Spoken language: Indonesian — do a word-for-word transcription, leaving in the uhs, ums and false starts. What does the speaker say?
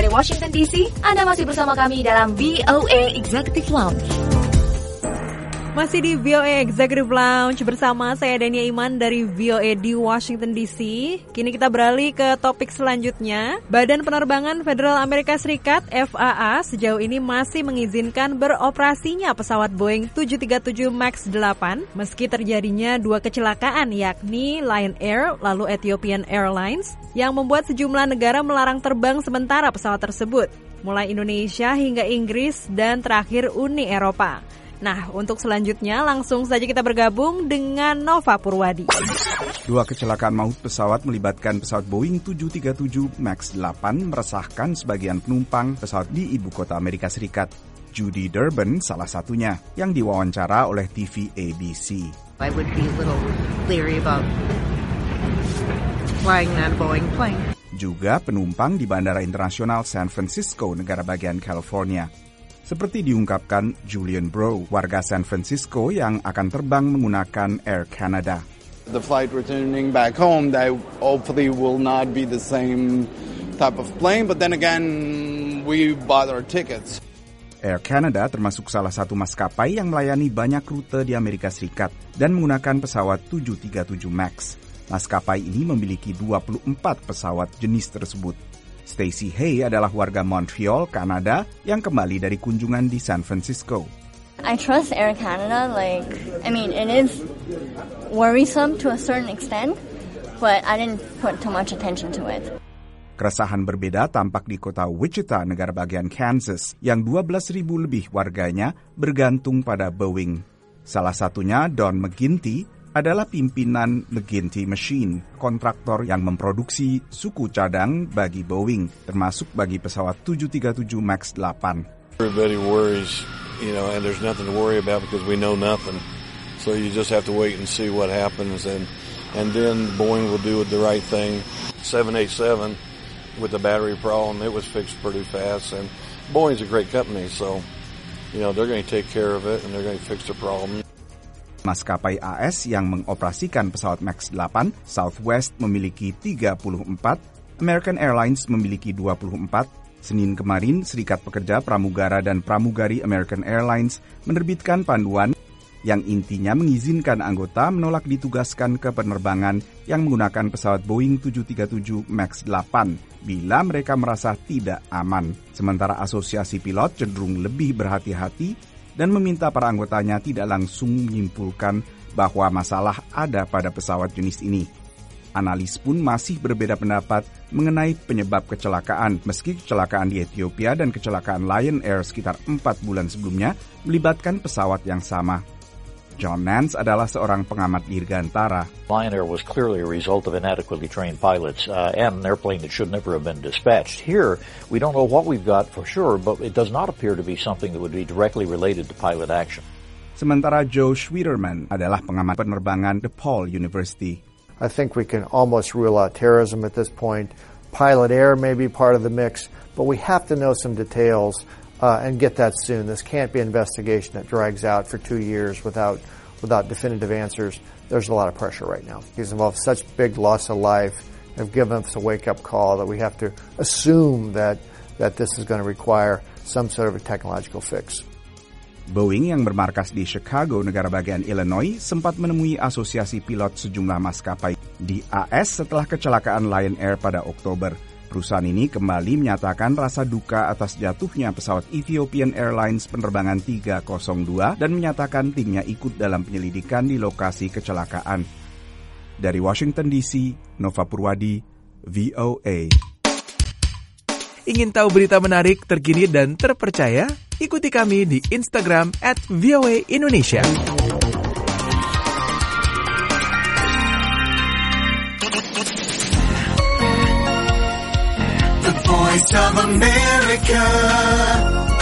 Washington D C, Anda masih bersama kami dalam V O A Executive Lounge. Masih di V O A Executive Lounge bersama saya Dania Iman dari V O A di Washington D C. Kini kita beralih ke topik selanjutnya. Badan Penerbangan Federal Amerika Serikat F A A sejauh ini masih mengizinkan beroperasinya pesawat Boeing tujuh tiga tujuh Max delapan meski terjadinya dua kecelakaan yakni Lion Air lalu Ethiopian Airlines yang membuat sejumlah negara melarang terbang sementara pesawat tersebut, mulai Indonesia hingga Inggris dan terakhir Uni Eropa. Nah, untuk selanjutnya langsung saja kita bergabung dengan Nova Purwadi. Dua kecelakaan maut pesawat melibatkan pesawat Boeing tujuh tiga tujuh Max delapan meresahkan sebagian penumpang pesawat di ibu kota Amerika Serikat. Judy Durbin salah satunya yang diwawancara oleh T V A B C. I would be a little leery about flying that Boeing plane. Juga penumpang di Bandara Internasional San Francisco, negara bagian California. Seperti diungkapkan Julian Bro, warga San Francisco yang akan terbang menggunakan Air Canada. The flight returning back home, that hopefully will not be the same type of plane, but then again, we bought our tickets. Air Canada termasuk salah satu maskapai yang melayani banyak rute di Amerika Serikat dan menggunakan pesawat tujuh tiga tujuh Max. Maskapai ini memiliki dua puluh empat pesawat jenis tersebut. Stacy Hay adalah warga Montreal, Kanada, yang kembali dari kunjungan di San Francisco. I trust Air Canada. Like, I mean, it is worrisome to a certain extent, but I didn't put too much attention to it. Keresahan berbeda tampak di kota Wichita, negara bagian Kansas, yang dua belas ribu lebih warganya bergantung pada Boeing. Salah satunya Don McGinty adalah pimpinan McGinty Machine, kontraktor yang memproduksi suku cadang bagi Boeing, termasuk bagi pesawat tujuh tiga tujuh Max delapan. Everybody worries, you know, and there's nothing to worry about because we know nothing. So you just have to wait and see what happens, and and then Boeing will do the right thing. seven eighty-seven with the battery problem, it was fixed pretty fast, and Boeing's a great company, so you know they're going to take care of it and they're going to fix the problem. Maskapai A S yang mengoperasikan pesawat Max delapan, Southwest memiliki tiga puluh empat, American Airlines memiliki dua puluh empat. Senin kemarin, Serikat Pekerja Pramugara dan Pramugari American Airlines menerbitkan panduan yang intinya mengizinkan anggota menolak ditugaskan ke penerbangan yang menggunakan pesawat Boeing tujuh tiga tujuh Max delapan bila mereka merasa tidak aman. Sementara Asosiasi Pilot cenderung lebih berhati-hati dan meminta para anggotanya tidak langsung menyimpulkan bahwa masalah ada pada pesawat jenis ini. Analis pun masih berbeda pendapat mengenai penyebab kecelakaan, meski kecelakaan di Ethiopia dan kecelakaan Lion Air sekitar empat bulan sebelumnya melibatkan pesawat yang sama. John Nance adalah seorang pengamat dirgantara. Lion Air was clearly a result of inadequately trained pilots uh, and an airplane that should never have been dispatched. Here, we don't know what we've got for sure, but it does not appear to be something that would be directly related to pilot action. Sementara Joe Schwieterman adalah pengamat penerbangan DePaul University. I think we can almost rule out terrorism at this point. Pilot error may be part of the mix, but we have to know some details. Uh, and get that soon. This can't be an investigation that drags out for two years without without definitive answers. There's a lot of pressure right now. He's involved such big loss of life, have given us a wake-up call that we have to assume that that this is going to require some sort of a technological fix. Boeing yang bermarkas di Chicago, negara bagian Illinois, sempat menemui asosiasi pilot sejumlah maskapai di A S setelah kecelakaan Lion Air pada Oktober. Perusahaan ini kembali menyatakan rasa duka atas jatuhnya pesawat Ethiopian Airlines penerbangan tiga nol dua dan menyatakan timnya ikut dalam penyelidikan di lokasi kecelakaan. Dari Washington D C, Nova Purwadi, V O A. Ingin tahu berita menarik, terkini dan terpercaya? Ikuti kami di Instagram at V O A Indonesia. Voice of America,